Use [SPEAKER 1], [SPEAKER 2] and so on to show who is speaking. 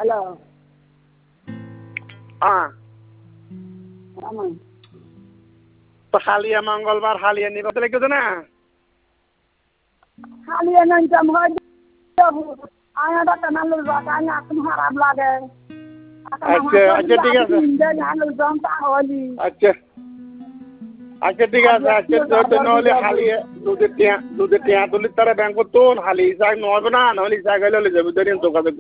[SPEAKER 1] hello
[SPEAKER 2] তো হালিয়া মঙ্গলবার হালিয়া নিবা লেগেছে না
[SPEAKER 1] হালিয়ে নাইতাম হয় আয়াটা কেনালো আয়া এখন খারাপ লাগে
[SPEAKER 2] আচ্ছা আচ্ছা ঠিক আছে আচ্ছা আচ্ছা ঠিক আছে আচ্ছা নহলে হালিয়ে দুধের টিয়া তুলি তারা ব্যাংক তো হালি ইসাক নহবে না নহলে ইসাক গেলে যাবে ধরেন যোগাযোগ